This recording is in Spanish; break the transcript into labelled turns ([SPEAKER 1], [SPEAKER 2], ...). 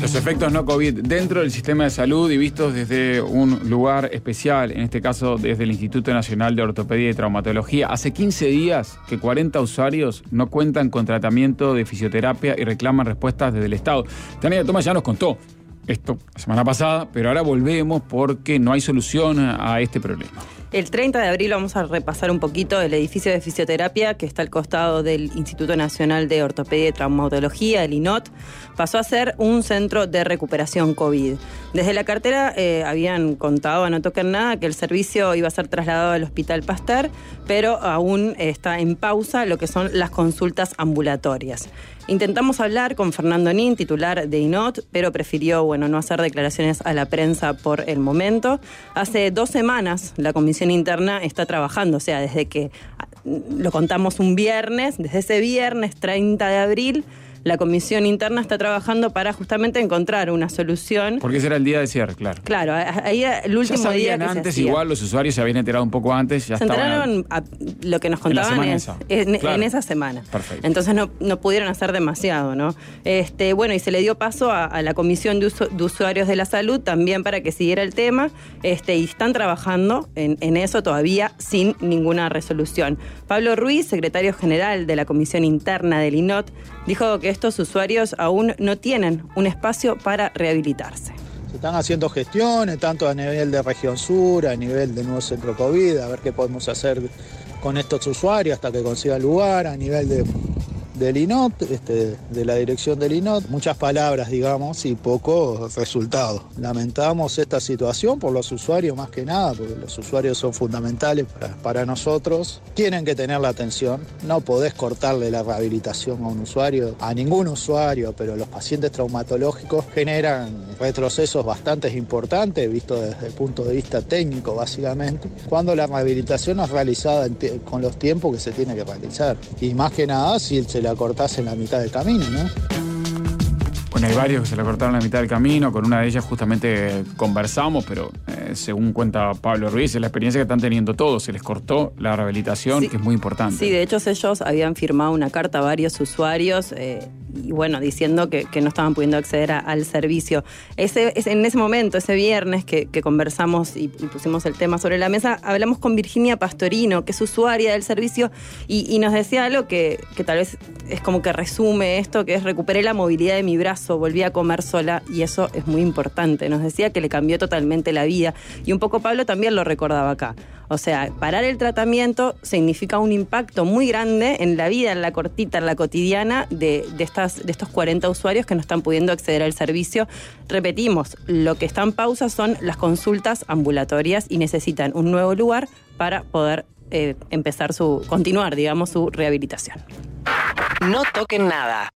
[SPEAKER 1] Los efectos no COVID dentro del sistema de salud y vistos desde un lugar especial, en este caso desde el Instituto Nacional de Ortopedia y Traumatología. Hace 15 días que 40 usuarios no cuentan con tratamiento de fisioterapia y reclaman respuestas desde el Estado. Tania Tomás ya nos contó esto la semana pasada, pero ahora volvemos porque no hay solución a este problema.
[SPEAKER 2] El 30 de abril vamos a repasar un poquito el edificio de fisioterapia que está al costado del Instituto Nacional de Ortopedia y Traumatología, el INOT. Pasó a ser un centro de recuperación COVID. Desde la cartera habían contado a No Toquen Nada que el servicio iba a ser trasladado al Hospital Pasteur, pero aún está en pausa lo que son las consultas ambulatorias. Intentamos hablar con Fernando Nin, titular de INOT, pero prefirió no hacer declaraciones a la prensa por el momento. Hace 2 semanas la comisión interna está trabajando, o sea, desde que lo contamos un viernes, desde ese viernes 30 de abril, la comisión interna está trabajando para justamente encontrar una solución.
[SPEAKER 1] Porque ese era el día de cierre, claro.
[SPEAKER 2] Claro, ahí el último día que
[SPEAKER 1] antes,
[SPEAKER 2] se hacía.
[SPEAKER 1] igual los usuarios se habían enterado un poco antes. Ya
[SPEAKER 2] se enteraron lo que nos contaban en esa semana.
[SPEAKER 1] Perfecto.
[SPEAKER 2] Entonces no pudieron hacer demasiado, ¿no? Y se le dio paso a la Comisión de Usuarios de la Salud también para que siguiera el tema. Y están trabajando en eso todavía sin ninguna resolución. Pablo Ruiz, secretario general de la Comisión Interna del INOT, dijo que estos usuarios aún no tienen un espacio para rehabilitarse.
[SPEAKER 3] Se están haciendo gestiones, tanto a nivel de región sur, a nivel del nuevo centro COVID, a ver qué podemos hacer con estos usuarios hasta que consiga lugar, a nivel del INOT, de la dirección del INOT. Muchas palabras, digamos, y poco resultado. Lamentamos esta situación por los usuarios más que nada, porque los usuarios son fundamentales para nosotros. Tienen que tener la atención. No podés cortarle la rehabilitación a un usuario, a ningún usuario, pero los pacientes traumatológicos generan retrocesos bastante importantes, visto desde el punto de vista técnico, básicamente, cuando la rehabilitación es realizada con los tiempos que se tiene que realizar. Y más que nada, si se la cortás en la mitad del camino, ¿no?
[SPEAKER 1] Bueno, hay varios que se la cortaron en la mitad del camino. Con una de ellas justamente conversamos, pero según cuenta Pablo Ruiz, es la experiencia que están teniendo todos. Se les cortó la rehabilitación, sí, que es muy importante.
[SPEAKER 2] Sí, de hecho ellos habían firmado una carta a varios usuarios diciendo que no estaban pudiendo acceder al servicio. En ese momento, ese viernes que conversamos y pusimos el tema sobre la mesa, hablamos con Virginia Pastorino, que es usuaria del servicio, y nos decía algo que tal vez es como que resume esto, que es: recuperé la movilidad de mi brazo, volví a comer sola, y eso es muy importante. Nos decía que le cambió totalmente la vida, y un poco Pablo también lo recordaba acá. O sea, parar el tratamiento significa un impacto muy grande en la vida, en la cortita, en la cotidiana de estos 40 usuarios que no están pudiendo acceder al servicio. Repetimos, lo que está en pausa son las ambulatorias y necesitan un nuevo lugar para poder continuar, digamos, su rehabilitación.
[SPEAKER 4] No toquen nada.